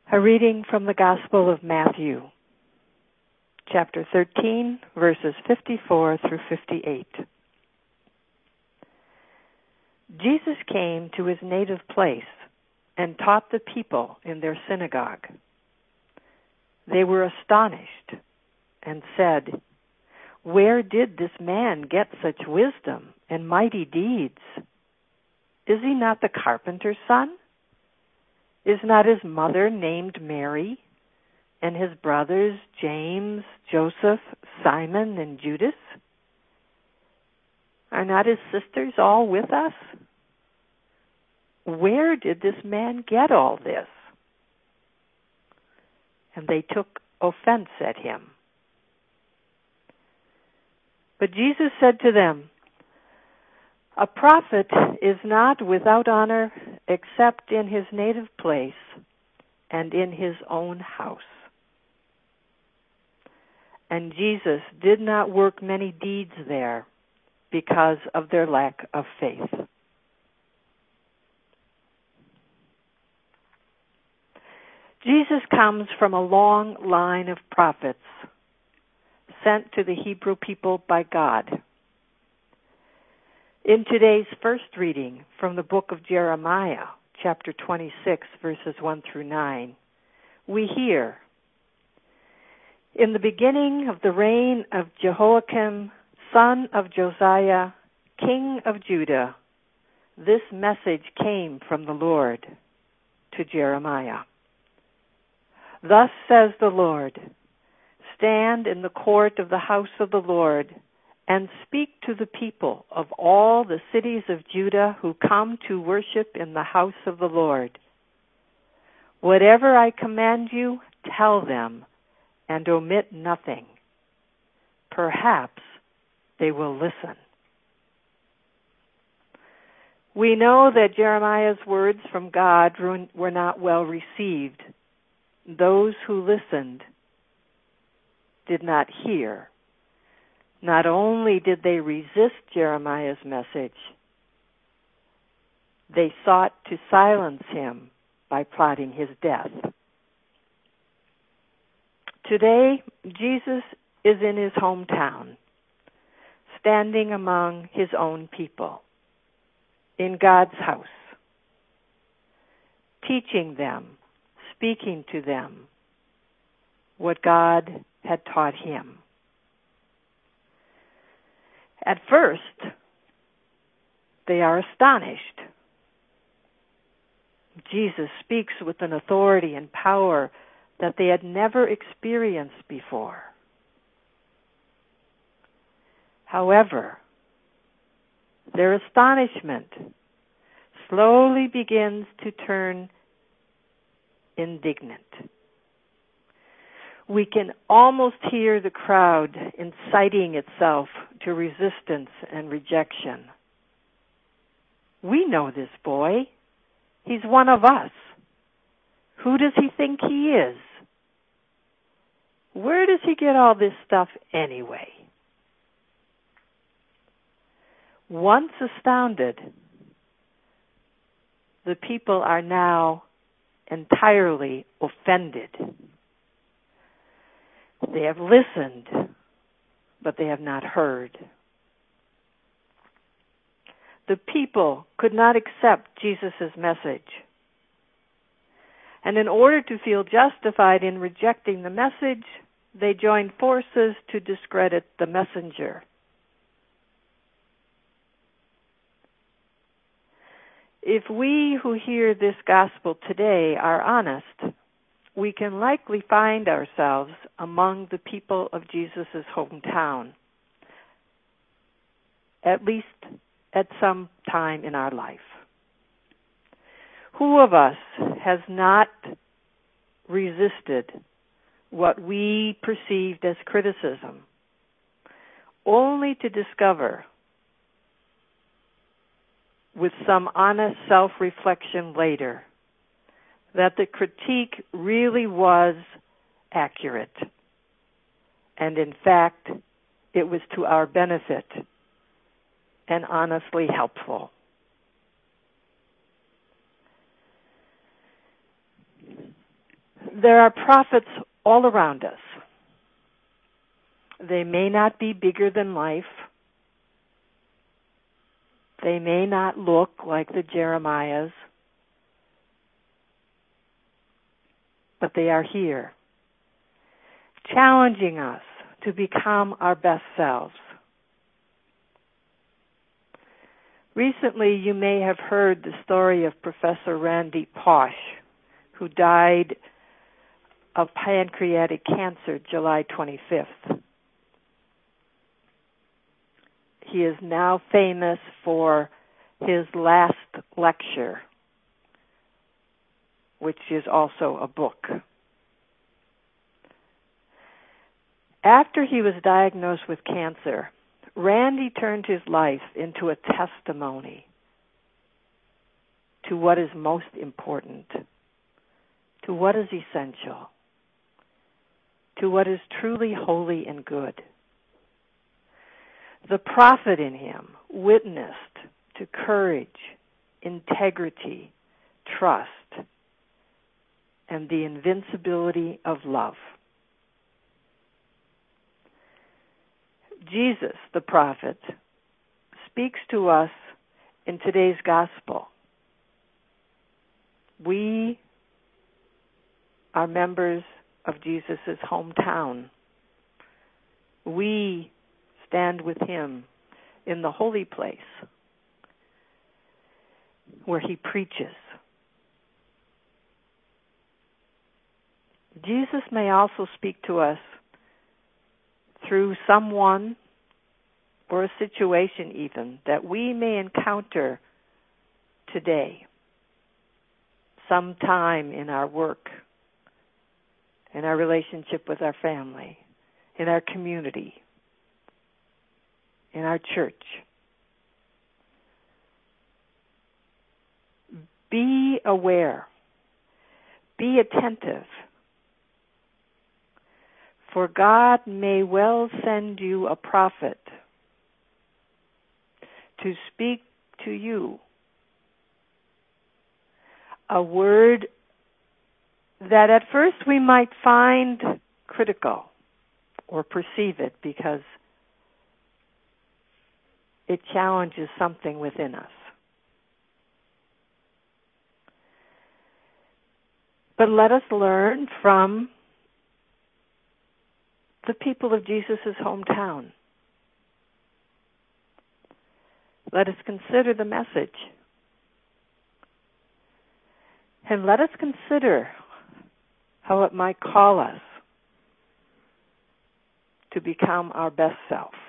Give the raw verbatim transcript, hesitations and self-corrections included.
A reading from the Gospel of Matthew, chapter thirteen, verses fifty-four through fifty-eight. Jesus came to his native place and taught the people in their synagogue. They were astonished and said, "Where did this man get such wisdom and mighty deeds? Is he not the carpenter's son? Is not his mother named Mary, and his brothers James, Joseph, Simon, and Judas? Are not his sisters all with us? Where did this man get all this?" And they took offense at him. But Jesus said to them, "A prophet is not without honor except in his native place and in his own house." And Jesus did not work many deeds there because of their lack of faith. Jesus comes from a long line of prophets sent to the Hebrew people by God. In today's first reading from the book of Jeremiah, chapter twenty-six, verses one through nine, we hear, "In the beginning of the reign of Jehoiakim, son of Josiah, king of Judah, this message came from the Lord to Jeremiah. Thus says the Lord, stand in the court of the house of the Lord and speak to the people of all the cities of Judah who come to worship in the house of the Lord. Whatever I command you, tell them, and omit nothing. Perhaps they will listen." We know that Jeremiah's words from God were not well received. Those who listened did not hear. Not only did they resist Jeremiah's message, they sought to silence him by plotting his death. Today, Jesus is in his hometown, standing among his own people, in God's house, teaching them, speaking to them what God had taught him. At first, they are astonished. Jesus speaks with an authority and power that they had never experienced before. However, their astonishment slowly begins to turn indignant. We can almost hear the crowd inciting itself to resistance and rejection. "We know this boy. He's one of us. Who does he think he is? Where does he get all this stuff anyway?" Once astounded, the people are now entirely offended. They have listened, but they have not heard. The people could not accept Jesus' message. And in order to feel justified in rejecting the message, they joined forces to discredit the messenger. If we who hear this gospel today are honest, we can likely find ourselves among the people of Jesus' hometown, at least at some time in our life. Who of us has not resisted what we perceived as criticism, only to discover, with some honest self-reflection later, that the critique really was accurate, and in fact, it was to our benefit and honestly helpful. There are prophets all around us. They may not be bigger than life. They may not look like the Jeremiahs, but they are here, challenging us to become our best selves. Recently, you may have heard the story of Professor Randy Pausch, who died of pancreatic cancer July twenty-fifth. He is now famous for his last lecture, which is also a book. After he was diagnosed with cancer, Randy turned his life into a testimony to what is most important, to what is essential, to what is truly holy and good. The prophet in him witnessed to courage, integrity, trust, and the invincibility of love. Jesus, the prophet, speaks to us in today's gospel. We are members of Jesus' hometown. We stand with him in the holy place where he preaches. Jesus may also speak to us through someone or a situation even that we may encounter today, sometime in our work, in our relationship with our family, in our community, in our church. Be aware. Be attentive. For God may well send you a prophet to speak to you a word that at first we might find critical or perceive it because it challenges something within us. But let us learn from the people of Jesus' hometown. Let us consider the message. And let us consider how it might call us to become our best self.